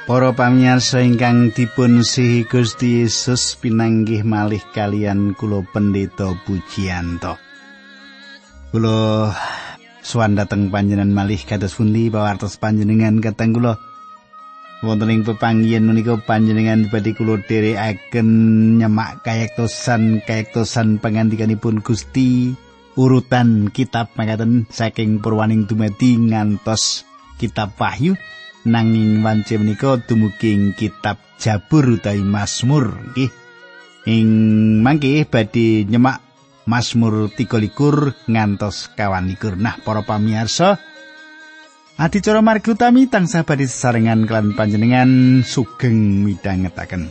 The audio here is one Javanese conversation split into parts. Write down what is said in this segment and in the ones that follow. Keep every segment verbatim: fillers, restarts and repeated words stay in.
Para pamirsa ingkang dipun sihi Gusti Yesus pinanggih malih kalian kula Pendeta Pujiyanto. Kula sowan dhateng panjenengan malih kados pundi pawartos panjenengan kateng kula. Wonten ing pepanggihan menika panjenengan badhe kula dherekaken nyemak kayektosan kayektosan pangandikanipun Gusti urutan kitab makaten saking Purwaning dumadi ngantos kitab Wahyu. Nanging wance menika dumugi kitab Jabur utawi Mazmur nggih. Ing mangke badhe nyemak Mazmur tiga likur ngantos kawan likur. Nah, para pamirsa, adicara margi utami tansah badhe sesarengan kelan panjenengan sugeng midhangetaken.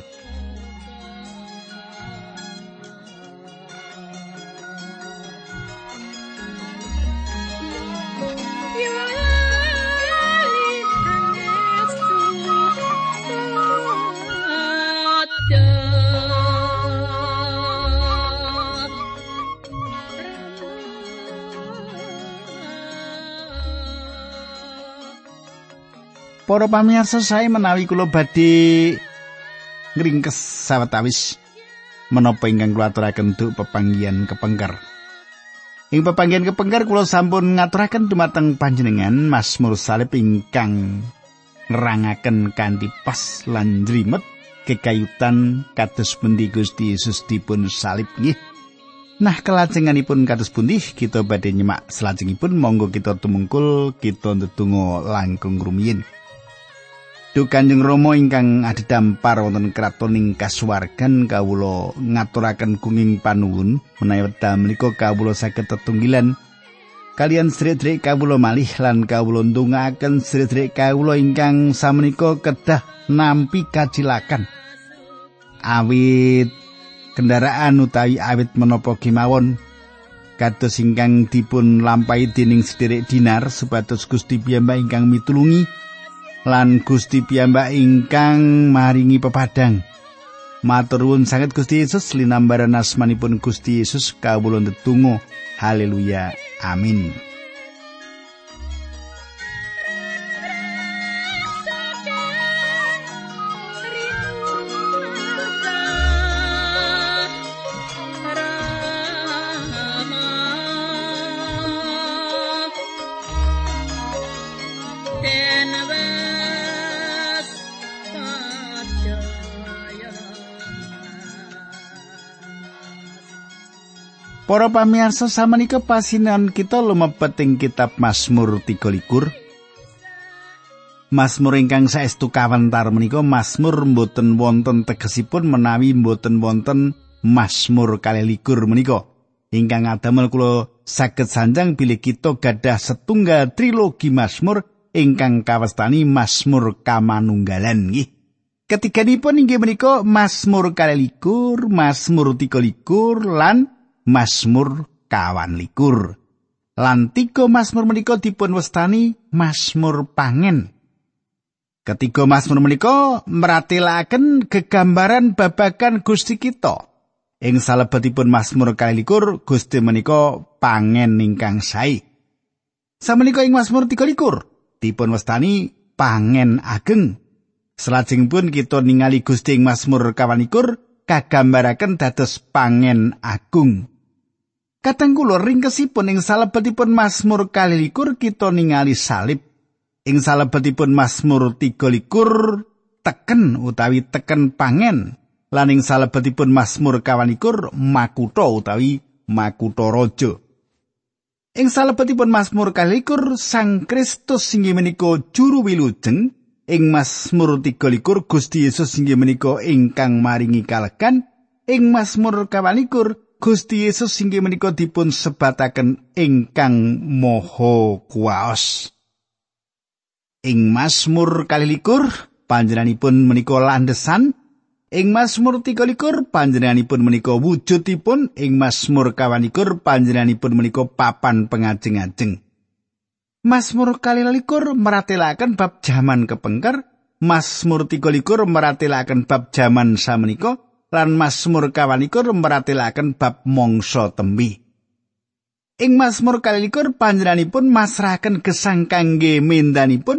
Para pamirsa sae menawi kula badhe ngringkes sawetawis menapa ingkang kula aturaken duk pepanggihan kepengker. Ing pepanggihan kepengker kula sampun ngaturaken dumateng panjenengan Mazmur salib ingkang nerangaken kanthi pas lan njrimet kekayutan kados pundi Gusti Yesus dipun salib nggih. Nah, kelajenganipun kados pundi kita badhe nyemak salajengipun monggo kita tumungkul kita ndedonga langkung rumiyin. Duh Kanjeng Rama ingkang adhedhampar wonten kratoning kasuwargan kawula ngaturaken gunging panuwun menawi wekdal menika kawula saged tetunggilan kalian sedherek kawula malih lan kawula ndongaaken sedherek kawula ingkang samenika kedah nampi kacilakan awit kendaraan utawi awit menapa kemawon kados ingkang dipun lampahi dening sedherek Dinar supados Gusti piyambak ingkang mitulungi lan Gusti piyambak ingkang maringi pepadang. Matur nuwun sanget Gusti Yesus linambaran asmanipun Gusti Yesus kawula ndedonga. Haleluya. Amin. Para pamirsa samenika pasinan kita lumebet ing kitab Mazmur tiga likur. Mazmur ingkang saestu kawentar menika Mazmur mboten wonten tegesipun menawi mboten wonten Mazmur kalih likur menika. Ingkang adamel kula saged sanjang bilih kita gadah setunggal trilogi Mazmur ingkang kawastani Mazmur kamanunggalan nggih. Ketiganipun inggih menika Mazmur kalih likur, Mazmur tiga likur lan Mazmur kawan likur. Lan tiga Mazmur menika dipun wastani Mazmur pangen. Ketiga Mazmur menika meratelaken gegambaran babagan Gusti kita. Ing salebetipun Mazmur kalih likur Gusti menika pangen ingkang sae. Samenika ing Mazmur tiga likur dipun wastani pangen ageng. Salajengipun kita ningali Gusti ing Mazmur kawan likur kagambaraken dados pangen agung. Kadang kula ringkesipun ing salebetipun Mazmur kalih likur kita ningali salib. Ing salebetipun Mazmur tiga likur teken utawi teken pangen. Lan ing salebetipun Mazmur kawan likur makutha utawi makutha raja. Ing salebetipun Mazmur kalih likur Sang Kristus inggih menika juru wilujeng. Ing Mazmur tiga likur Gusti Yesus inggih menika ingkang maringi kalegan. Ing Mazmur kawan likur Gusti Yesus inggih menika dipun sebataken ingkang maha kuwaos. Ing Mazmur kalih likur panjenenganipun menika landhesan, ing Mazmur tiga likur panjenenganipun menika wujudipun, ing Mazmur kawan likur panjenenganipun menika papan pengajeng-ajeng. Mazmur kalih likur meratelaken bab jaman kepengker, Mazmur tiga likur meratelaken bab jaman samenika. Lan Mazmur kawan likur meratelaken bab mangsa tembi. Ing Mazmur kalih likur panjenenganipun masrahaken gesang kangge mendanipun,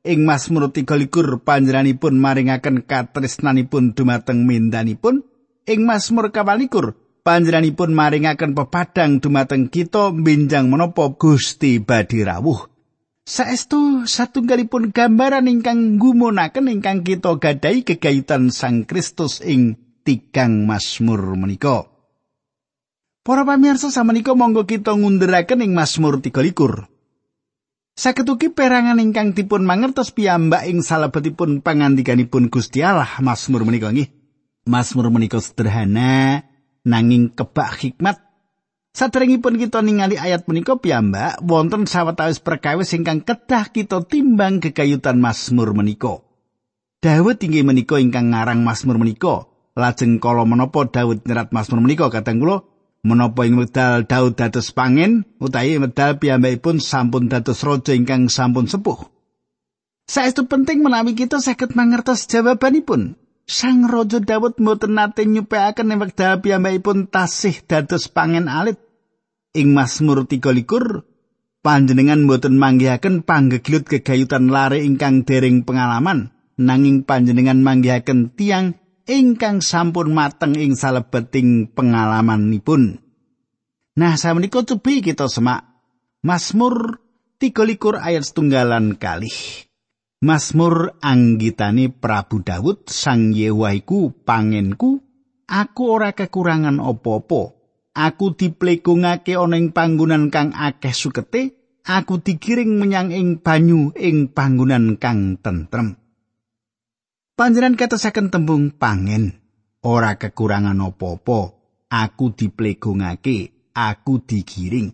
ing Mazmur tiga likur panjenenganipun maringaken katresnanipun dumateng mindanipun. Ing Mazmur kapal likur panjenenganipun maringaken pepadang dumateng kita benjang menapa Gusti badhe rawuh. Saestu satunggalipun gambaran ingkang nggumunaken ingkang kita gadahi gegayutan Sang Kristus ing tigang Mazmur menika. Para pamirsa samenika monggo kita ngunduraken ing Mazmur tiga likur. Saged ugi perangan ingkang dipun mangertos piyambak ing salebetipun pangandikanipun Gusti Allah Mazmur menika nggih. Mazmur menika sederhana nanging kebak hikmat. Saderengipun kita ningali ayat menika piyambak wonten sawetawis perkawis ingkang kedah kita timbang gegayutan Mazmur menika. Daud inggih menika ingkang ngarang Mazmur menika. Lajeng kala menapa Daud nyerat Mazmur menika kateng kula menapa ing wekdal Daud dados pangen utawi medal piyambakipun sampun dados raja ingkang sampun sepuh. Saestu penting menawi kita saged mangertos jawabanipun. Sang Raja Daud mboten nate nyupekaken ing wekdal piyambakipun tasih dados pangen alit. Ing Mazmur tiga likur panjenengan mboten manggihaken panggeglut gegayutan lare ingkang dereng pengalaman, nanging panjenengan manggihaken tiyang ingkang sampun mateng ing salebeting pengalamanipun. Nah, samenika cobi kita semak Mazmur tiga likur ayat setunggalan kalih. Mazmur anggitane Prabu Daud, Sang Yehuwa iku pangenku, aku ora kekurangan apa-apa. Aku diplegungake ana ing panggonan kang akeh sukete, aku digiring menyang ing banyu ing panggonan kang tentrem. Panjenengan katosaken tembung pangen, ora kekurangan apa-apa, aku diplegungake, aku digiring.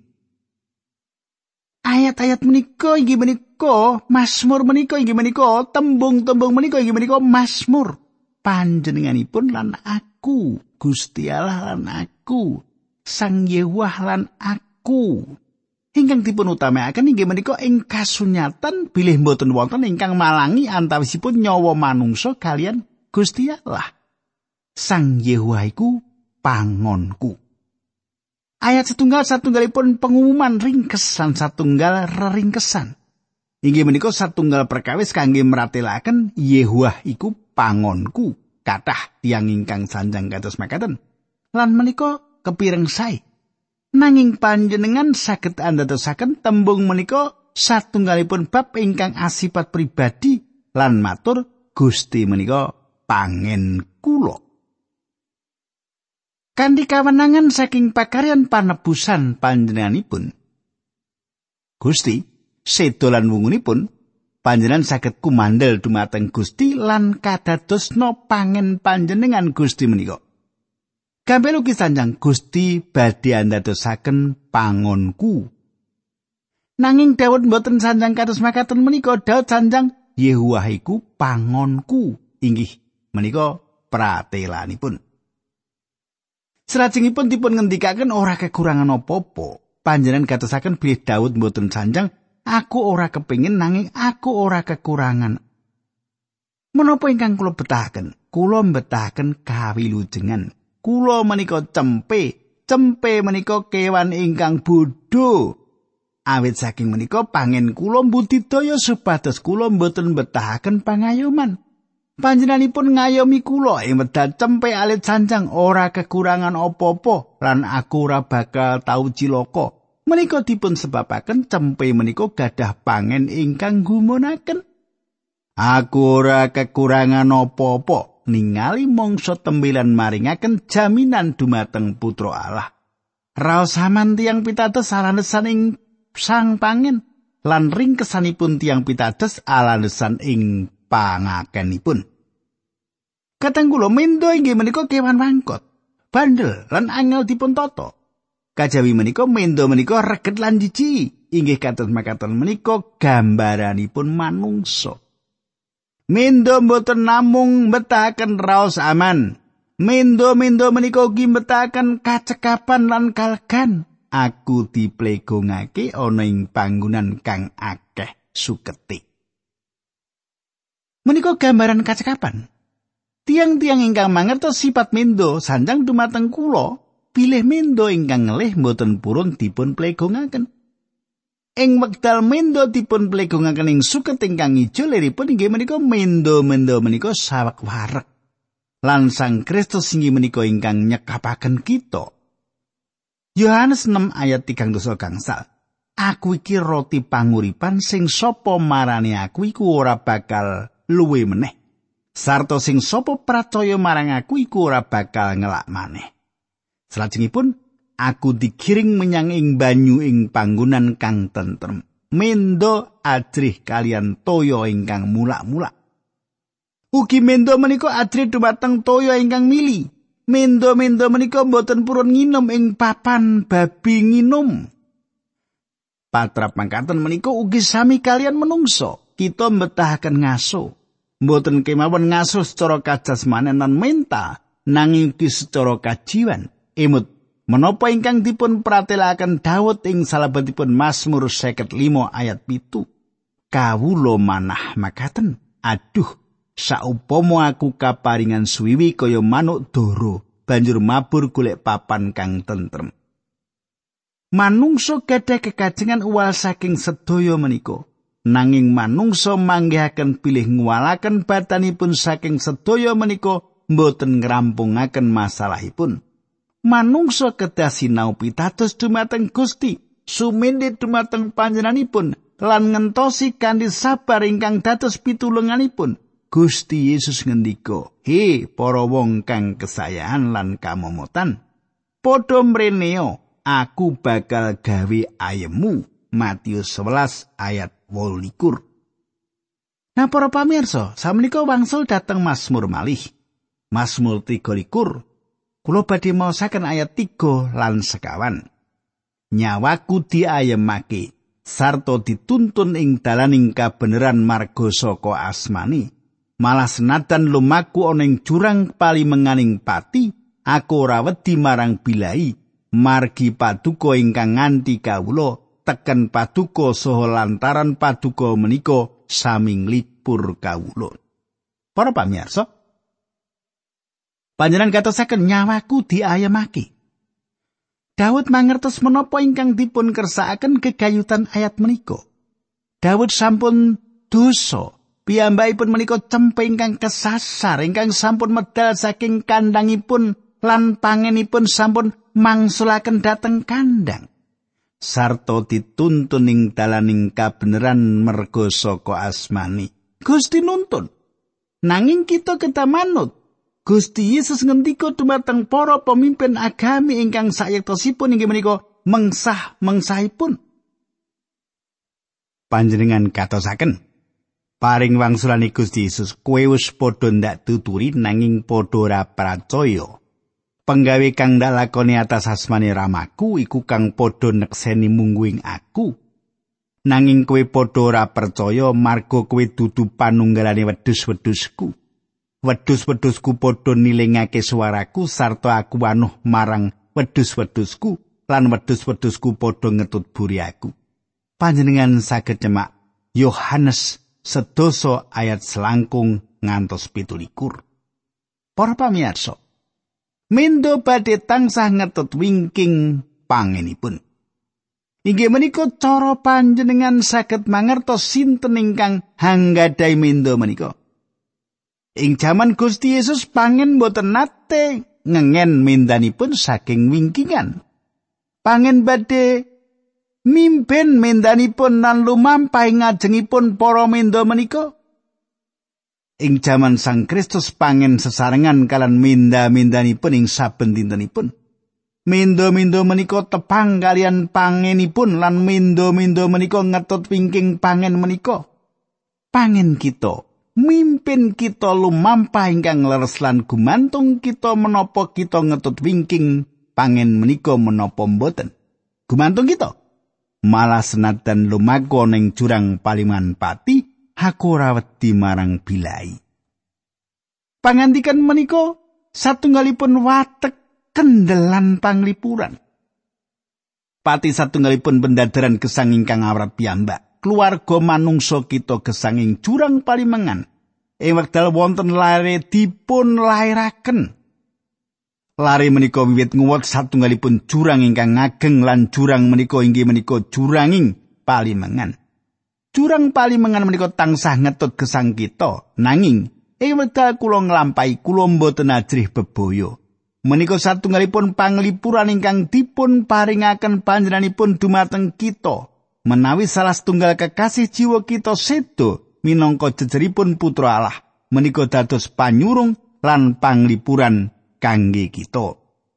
Ayat-ayat menika inggih menika Mazmur menika inggih menika tembung-tembung menika inggih menika Mazmur panjenenganipun lan aku, Gusti Allah lan aku, Sang Yehuwa lan aku. Ingkang dipun utamakaken inggih menika ing kasunyatan bilih boten wonten ingkang malangi antawisipun nyawa manungsa kalian Gusti Allah. Sang Yehuwa iku pangonku. Ayat setunggal satunggalipun pengumuman ringkesan satunggal reringkesan. Inggih menika satunggal perkawis kangge meratelaken Yehuwa iku pangonku. Kathah tiyang ingkang sanjang kados makaten. Lan menika kepireng sae. Nanging panjenengan saged andadosaken tembung menika satunggalipun bab ingkang asipat pribadi lan matur Gusti menika pangen kula. Kanthi kawenangan saking pakaryan panebusan panjenenganipun, Gusti sedolan wungunipun panjenengan saged kumandel dumateng Gusti lan kadadosna pangen panjenengan Gusti menika. Gambar ugi sanjang Gusti badhe andadosaken pangonku. Nanging Daud mboten sanjang kados makaten menika, Daud sanjang Yehuwa iku pangonku. Inggih menika pratelanipun. Salajengipun dipun ngendikaken ora kekurangan apa-apa. Panjenengan katosaken bilih Daud mboten sanjang aku ora kepingin nanging aku ora kekurangan. Menapa ingkang kula betahaken? Kula betahaken kawilujengan. Kula menika cempe, cempe menika kewan ingkang bodho. Awit saking menika pangen kula mbudidaya supados kula mboten betahaken pangayoman. Panjenenganipun ngayomi kula ing wekdal cempe alit sanjang ora kekurangan apa-apa lan aku ora bakal tau cilaka. Menika dipun sebabaken cempe menika gadah pangen ingkang gumunaken. Aku ora kekurangan apa-apa ningali mangsa tembelan maringaken jaminan dumateng Putra Allah. Raos aman tiyang pitados alandesan ing Sang Pangen lan ringkesanipun tiyang pitados alandesan ing pangakenipun. Kateng kula mendo inggih menika kewan wangkot, bandel lan angel dipun tata. Kajawi menika mendo menika reget lan jijik, inggih kados makaten menika gambaranipun manungsa. Mendo mboten namung mbetahaken raos aman. Mendo-mendo menika ugi mbetahaken kacekapan lan kalegan. Aku diplegongake ana ing panggonan kang akeh suketi. Menika gambaran kacekapan. Tiang-tiang ingkang mangertos sifat mendo sanjang dumateng kula, bilih mendo ingkang ngelih mboten purun dipun plegongaken. Ing wekdal mendo dipun plegungaken ing suket ingkang ijo liripun inggih menika mendo-mendo menika saweg wareg. Lan Sang Kristus inggih menika ingkang nyekapaken kita. Yohanes enam ayat tigang dosa gangsal. Aku iki roti panguripan sing sapa marani aku iku ora bakal luwe meneh. Sarta sing sapa pracaya marang aku iku ora bakal ngelak maneh. Salajengipun aku digiring menyang ing banyu ing panggonan kang tentrem. Mendo ajrih kalian toya ingkang mulak-mulak. Ugi mendo menika ajrih dumateng toya ingkang mili. Mendo-mendo menika boten purun nginum ing papan babi nginum. Patrap mangkaten menika ugi sami kalian menungso. Kita mbetahaken ngaso. Boten kemawon ngaso secara kajasmanen lan mental, nanging ugi secara kajiwan. Emut menapa ingkang dipun pratelaken Daud ing salebetipun Mazmur seket lima ayat pitu. Kawula manah makaten, aduh, saupama aku kaparingan suwiwi kaya manuk dara, banjur mabur golek papan kang tentrem. Manungsa gadah kekajengan uwal saking sedaya menika, nanging manungsa manggihaken pilih nguwalaken badanipun saking sedaya menika boten ngrampungaken masalahipun. Manungsa kedah sinau pitados dumateng Gusti, sumindhih dumateng panjenenganipun lan ngentosi kanthi sabar ingkang dados pitulunganipun. Gusti Yesus ngendika, "He para wong kang kesayangan lan kamomotan, padha mreneo, aku bakal gawe ayemu." Matius sebelas ayat wolulikur. Nah para pamirsa, samenika wangsul dhateng Mazmur malih. Mazmur tiga likur. Kula badhe maosaken ayat tiga lan sekawan. Nyawaku diayemake sarta dituntun ing dalaning kabeneran marga saka asmani. Malah senajan lumaku ana ing jurang palimenganing pati, aku ora wedi marang bilai, margi paduka ingkang nganti kawula, teken paduka saha lantaran paduka menika sami nglipur kawula. Para pamirsa, panjenengan katosaken nyawaku diayemake. Daud mangertos menapa ingkang dipun kersakaken gegayutan ayat menika. Daud sampun dosa, piyambakipun menika cempe ingkang kesasar, ingkang sampun medal saking kandhangipun lan pangenipun sampun mangsulaken dhateng kandhang. Sarta dituntun ing dalaning kabeneran merga saka asmani. Gusti nuntun. Nanging kita kedah manut. Gusti Yesus ngendika dumateng para pemimpin agami ingkang sayektosipun inggih menika mengsah-mengsahipun. Panjenengan katosaken, paring wangsulane Gusti Yesus, kowe wis padha ndak tuturi nanging padha ora pracaya. Penggawe kang ndak lakoni atas asmane Ramaku iku kang padha nekseni mungguing aku. Nanging kowe padha ora percaya marga kowe dudu panunggalane wedhus-wedhusku. Wedhus-wedhusku padha nilingake swaraku sarta aku anuh marang wedhus-wedhusku lan wedhus-wedhusku padha ngetut buri aku. Panjenengan saged nyemak Yohanes sedasa ayat selangkung ngantos pitulikur. Para pamirsa, mendo badhe tansah ngetut wingking pangenipun. Inggih menika cara panjenengan saged mangertos sinten ingkang hanggadhahi mendo menika. Ing jaman Gusti Yesus pangen boten nate ngengen mendanipun saking wingkingan. Pangen badhe mimpin mendanipun lan lumampah ngajengipun para menda menika. Ing jaman Sang Kristus pangen sesarengan kalan menda-mendanipun ing saben dintenipun. Menda-menda menika tepang kalian pangenipun lan menda-menda menika ngetut wingking pangen menika. Pangen kita, mimpin kita lumampah ingkang leres lan gumantung kita menapa kita ngetut wingking pangen menika menapa mboten. Gumantung kita. Malah senajan lumaku ning jurang paliman pati, aku ora wedi marang bilai. Pangandikan menika satunggalipun watek kendelan panglipuran. Pati satunggalipun pendadaran gesang ingkang awrat piyambak. Keluarga manungsa kita gesang ing jurang palimengan. Ing wekdal wonten lare dipun lairaken. Lare menika wiwit nguwat satunggalipun jurang ingkang ngageng lan jurang menika inggih menika juranging palimengan. Jurang palimengan menika tansah ngetut gesang kita, nanging ing wekdal kula nglampahi kula mboten ajrih bebaya. Menika satunggalipun panglipuran ingkang dipun paringaken panjenenganipun dumateng kita, menawi salah setunggal kekasih jiwa kita sedo minangka jejeripun putra Allah, menika dados panyurung lan panglipuran kangge kita.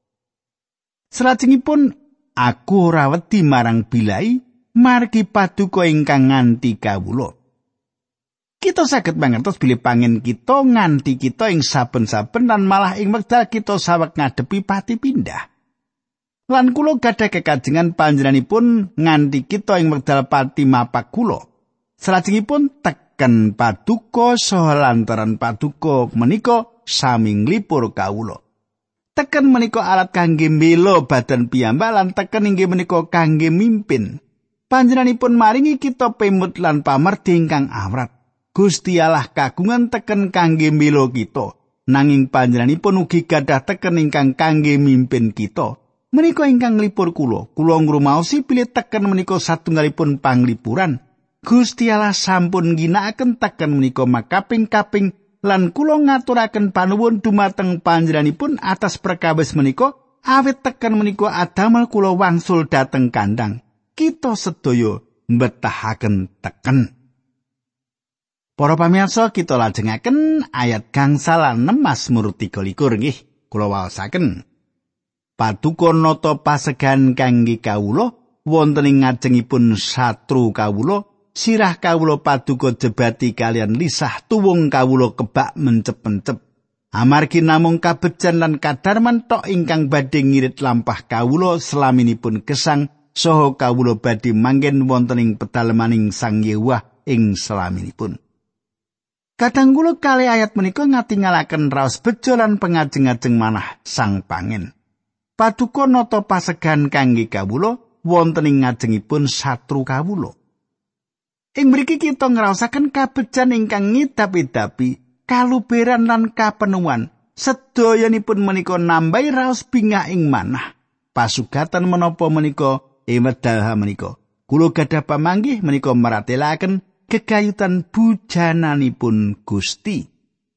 Salajengipun aku ora wedi marang bilai margi paduka ingkang nganti kawula. Kita saged mangertos bilih pangen kita nganti kita ing saben-saben lan malah ing wekdal kita saweg ngadepi pati pindah. Lan kula gadah kekajengan panjenenganipun nganti kita ing wekdal pati mapak kula. Salajengipun teken paduka saha lantaran paduka menika sami nglipur kawula. Teken menika alat kangge mbela badan piyambak lan teken inggih menika kangge mimpin. Panjenenganipun maringi kita pemut lan pamerdi ingkang awrat. Gusti Allah kagungan teken kangge mbela kita, nanging panjenenganipun ugi gadah teken ingkang kangge mimpin kita. Menika ingkang nglipur kula, kula ngrumaosi bilih teken menika satunggalipun panglipuran. Gusti Allah sampun ginakaken teken menika makaping-kaping lan kula ngaturaken panuwun dumateng panjenenganipun atas perkawis menika, awit teken menika adamel kula wangsul dhateng kandhang. Kita sedaya mbetahaken teken. Para pamirsa, kita lajengaken ayat gangsal enem Mazmur tiga likur nggih. Kula waosaken. Paduka nata pasegan kangge kawula wonten ing ngajengipun satru kawula. Sirah kawula paduka jebati kalian lisah tuwung kawula kebak mencep-mencep. Amargi namung kabejan lan kadarman tok ingkang badhe ngirit lampah kawula selaminipun gesang saha kawula badhe manggen wonten ing pedalemaning Sang Yewah ing selaminipun. Kadang kula kalih ayat menika ngatingalaken raos bejo lan pengajeng-ajeng manah Sang Pangen. Paduka nata pasegan kangge kawula wonten ing ngajengipun satru kawula. Ing mriki kita ngraosaken kabejan ingkang ngidap-idapi, kaluberan lan kapenuhan. Sedayanipun menika nambahi raos bingah ing manah. Pasugatan menapa menika ing wekdal menika. Kula gadah pamanggih menika maratelaken gegayutan bujananipun Gusti.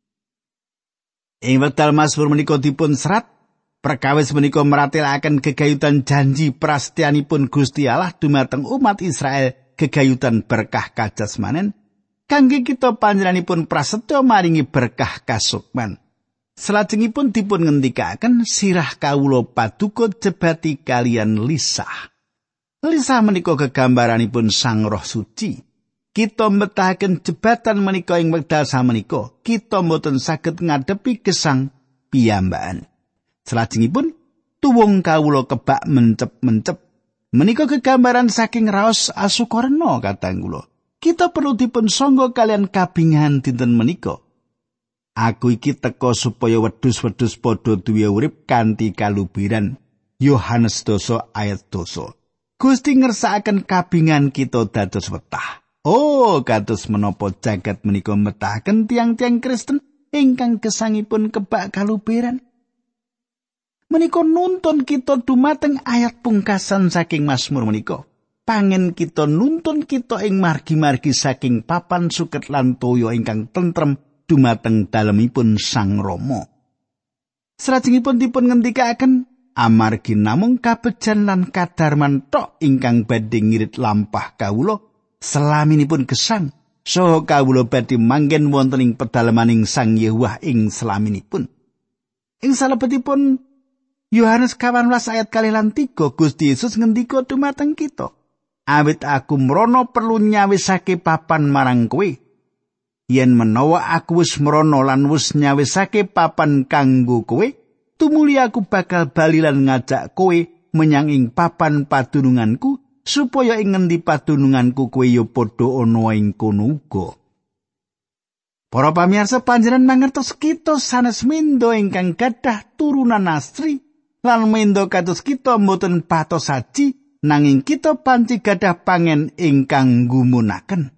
Ing wekdal Mazmur menika dipun serat, perkawis menika maratelaken gegayutan janji prasetyanipun Gusti Allah dumateng umat Israel. Gegayutan berkah kajasmanen kangge kita panjenenganipun prasetya maringi berkah kasukman. Salajengipun dipun ngendikaken sirah kawula paduka jebati kalian lisah. Lisah menika gegambaranipun Sang Roh Suci. Kita mbetahaken jebatan menika ing wekdal samenika kita mboten saged ngadepi gesang piyambakan. Salajengipun tuwung kawula kebak mencep-mencep. Menika kegambaran saking raos asukarna katang kula. Kita perlu dipun sangga kalian kabingahan dinten menika. Aku iki teka supaya wedhus-wedhus padha duwe urip kanthi kalubiran. Yohanes dasa ayat dasa. Gusti ngersakaken kabingahan kita dados wetah. Oh, kados menapa jagat menika metahaken tiang-tiang Kristen ingkang gesangipun kebak kalubiran. Menika nuntun kita dumateng ayat pungkasan saking Mazmur menika. Pangen kita nuntun kita ing margi-margi saking papan suket lan toya ingkang tentrem dumateng dalemipun Sang Rama. Salajengipun dipun ngendikaken amargi namung kabejan lan kadarman tok ingkang badhe ngirit lampah kawula selaminipun gesang saha kawula badhe manggen wonten ing pedalemaning Sang Yewah ing selaminipun. Ing salebetipun Yohanes kawan welas ayat kalih lan tiga Gusti Yesus ngendika dumateng kita. Awit aku mrono perlu nyawisake papan marang kowe. Yen menawa aku wis mrono lan wis nyawisake papan kanggo kowe, tumuli aku bakal bali lan ngajak kowe menyang ing papan padununganku supaya ing ngendi padununganku kowe ya padha ana ing kono uga. Para pamirsa panjenengan mangertos kita sanes mindo ingkang gadah turunan asri. Lan mendo kados kita mboten patos saji nanging kita panci gadah pangen ingkang gumunaken.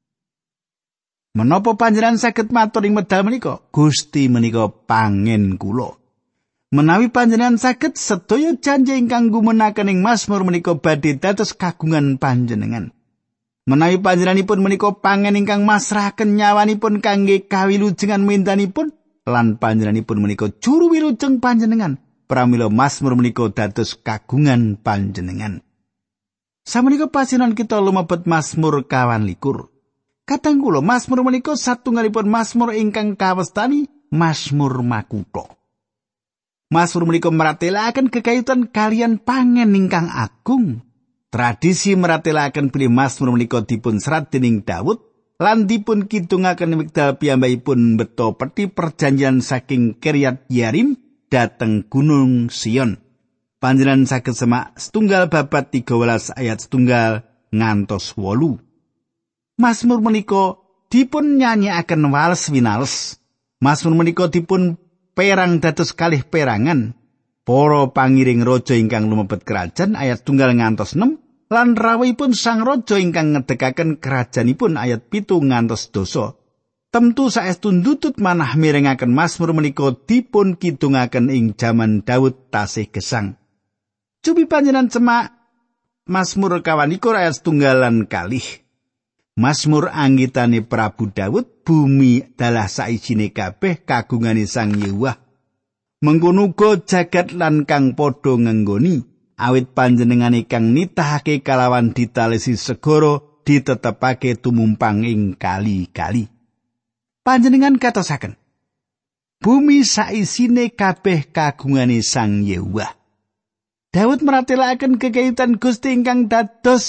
Menapa panjenengan saged matur ing medal menika? Gusti menika pangen kula. Menawi panjenengan saged sedaya janji ingkang gumunaken ing Mazmur menika badhe dados kagungan panjenengan. Menawi panjenenganipun menika pangen ingkang masrahaken nyawanipun kangge kawilujengan mendanipun lan panjenenganipun menika juru wilujeng panjenengan, pramila Mazmur menika dados kagungan panjenengan. Sameneika pasinan kita lumebet Mazmur kawan likur. Kadang kula Mazmur menika satunggalipun Mazmur ingkang kawestani Mazmur makutha. Mazmur menika maratelaken kekayutan kalian pangen ingkang agung. Tradisi maratelaken bilih Mazmur menika dipun serat dening Daud lan dipun kidungaken wekdal piyambakipun beto peti perjanjian saking Kiryat Yearim dhateng Gunung Sion. Panjenengan saged semak setunggal babad tiga belas ayat setunggal ngantos wolu. Mazmur menika dipun nyanyekaken wales winales. Mazmur menika dipun perang dados kalih perangan. Para pangiring raja ingkang lumebet kerajaan ayat tunggal ngantos enam lan rawuhipun sang raja ingkang ngedekaken kerajaanipun ayat pitu ngantos dosa. Temtu saestu ndutut manah mirengaken Mazmur menika dipun kidungaken ing jaman Daud tasih gesang. Cupi panjenengan semak Mazmur kawan likur ayat setunggalan kalih. Mazmur anggitane Prabu Daud, bumi dalah saijine kabeh kagungane Sang Yewah. Mengkono uga jagat lan kang padha ngenggoni, awit panjenengane kang nitahake kalawan ditalesi segara ditetepake tumumpang ing kali-kali. Panjenengan katosaken, bumi saisine kabeh kagungane Sang Yewah. Daud maratelaken kekayutan Gusti ingkang dados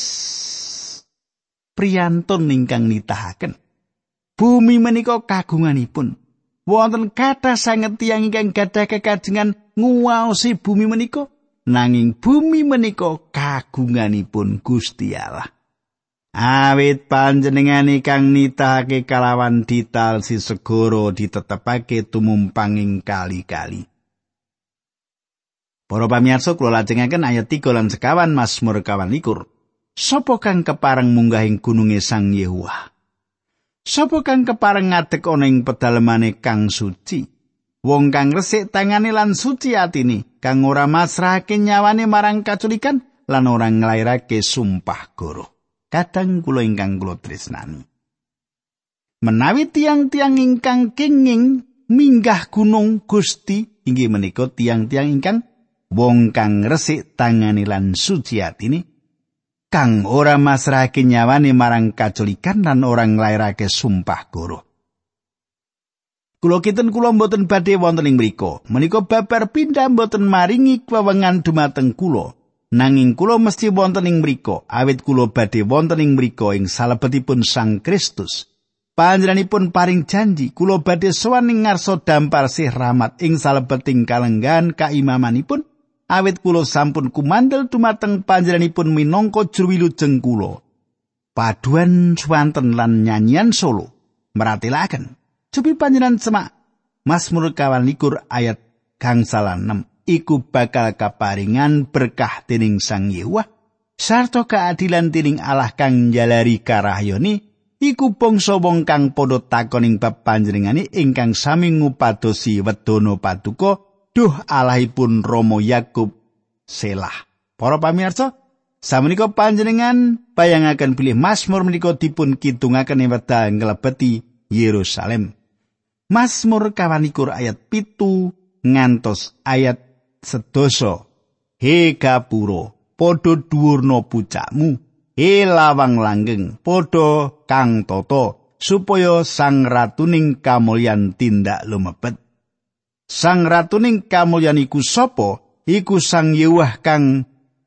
priyantun ingkang nitahaken. Bumi menika kagunganipun. Wonten kathah sanget tiyang ingkang gadah kekajengan nguwaosi bumi menika, nanging bumi menika kagunganipun Gusti Allah. Awit panjenengane kang nitahake kalawan ditalsi segara ditetepake tumumpang ing kali-kali. Para pamirsa kula lajengaken ayat tiga lan sekawan Mazmur kawan likur. Sapa kang kepareng munggahing gununge Sang Yewah? Sapa kang kepareng ngadeg ana ing pedalemane kang suci? Wong kang resik tangane lan suci atine, kang ora masrahake nyawane marang kaculikan lan ora nglairake sumpah goro. Kadang kula ingkang kula tresnani. Menawi tiang-tiang ingkang kenging minggah gunung Gusti inggih menika tiang-tiang ingkang wong kang resik tangane lan suci atine, kang ora masrahake nyawane marang kaculikan lan ora nglairake sumpah goro. Kula kinten kula mboten badhe wonten ing mriku. Menika babar pindah mboten maringi wewengan dumateng kula. Nanging kula mesti wonten ing mriku, awit kula badhe wonten ing mriku ing salebetipun Sang Kristus. Panjenenganipun paring janji kula badhe sowan ing ngarsa dampar sih rahmat ing salebeting kalenggahan kaimamanipun. Awit kula sampun kumandel dumateng panjenenganipun minangka juru wilujeng kula. Paduan swanten lan nyanyian solo maratelaken. Cobi panjenengan semak Mazmur kawan likur ayat gangsal enam. Iku bakal kaparingan berkah dening Sang Yewah, sarta keadilan dening Allah kang njalari karahyane. Iku bangsa wong kang padha takoning bab panjenengane ingkang sami ngupadosi wedana paduka. Duh Allahipun Rama Yakub, Selah. Para pamirsa, samenika panjenengan bayangaken bilih Mazmur menika dipun kidungaken ing wekdal nglebeti Yerusalem. Mazmur kawan likur ayat pitu ngantos ayat sedasa. He gapura, padha dhuwurna pucakmu. He lawang langgeng, padha kang tata, supaya Sang Ratuning kamulyan tindak lumebet. Sang Ratuning kamulyan iku sapa? Iku Sang Yewah kang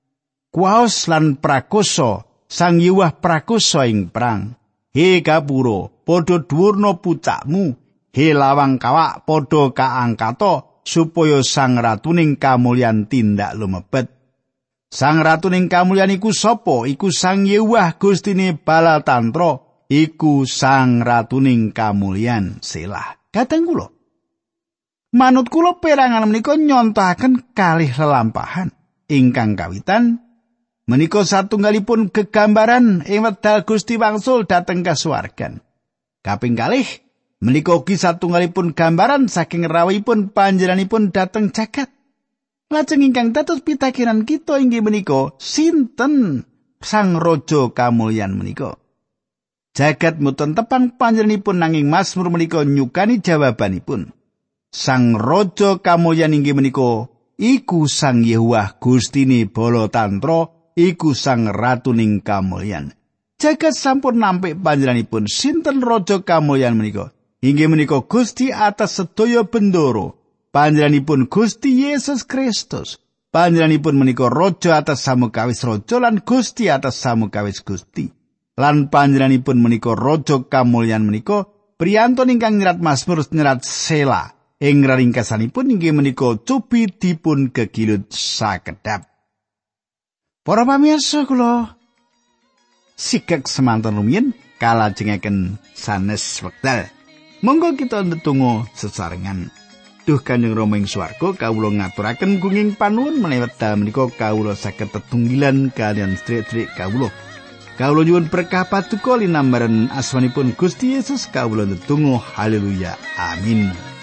kuwaos lan prakoso, Sang Yewah prakoso ing perang. He gapura, padha dhuwurna pucakmu. He lawang kawak, padha kaangkata, supaya Sang Ratuning kamulyan tindak lumebet. Sang Ratuning kamulyan iku sapa? Iku Sang Yewah Gustine Balatantra, iku Sang Ratuning kamulyan. Selah. Kadang kula manut kula perangan menika nyontohaken kalih lelampahan ingkang kawitan menika satunggalipun gegambaran ing wekdal Gusti wangsul dhateng kasuwargan. Kaping kalih menika ugi satunggalipun gambaran saking rawuhipun panjenenganipun dhateng jagat. Lajeng ingkang dados pitakenan kita inggih menika sinten Sang Raja kamulyan menika. Jagat mboten tepang panjenenganipun nanging Mazmur menika nyukani jawabanipun. Sang Raja kamulyan inggih menika iku Sang Yehuwah Gustine bala tantra, iku Sang Ratuning kamulyan. Jagat sampun nampik panjenenganipun sinten Raja kamulyan menika. Inggih menika Gusti atas sedaya bendoro. Panjenenganipun Gusti Yesus Kristus. Panjenenganipun menika Raja atas samukawis raja lan Gusti atas samukawis Gusti. Lan panjenenganipun menika Raja kamulyan menika priyantun ingkang nyerat Mazmur nyerat Sela. Ing ringkasanipun inggih menika cupi dipun gegilut sakedap. Para pamirsa kula sikek semanten rumiyin kalajengaken sanes wekdal. Monggo kita ndedonga sesarengan. Duh Kanjeng Rama ing swarga, kawula ngaturaken gunging panuwun menawi wekdal menika kawula saged tetunggilan kaliyan sedherek kawula. Kawula nyuwun berkah paduka linambaran asmanipun Gusti Yesus kawula ndedonga haleluya. Amin.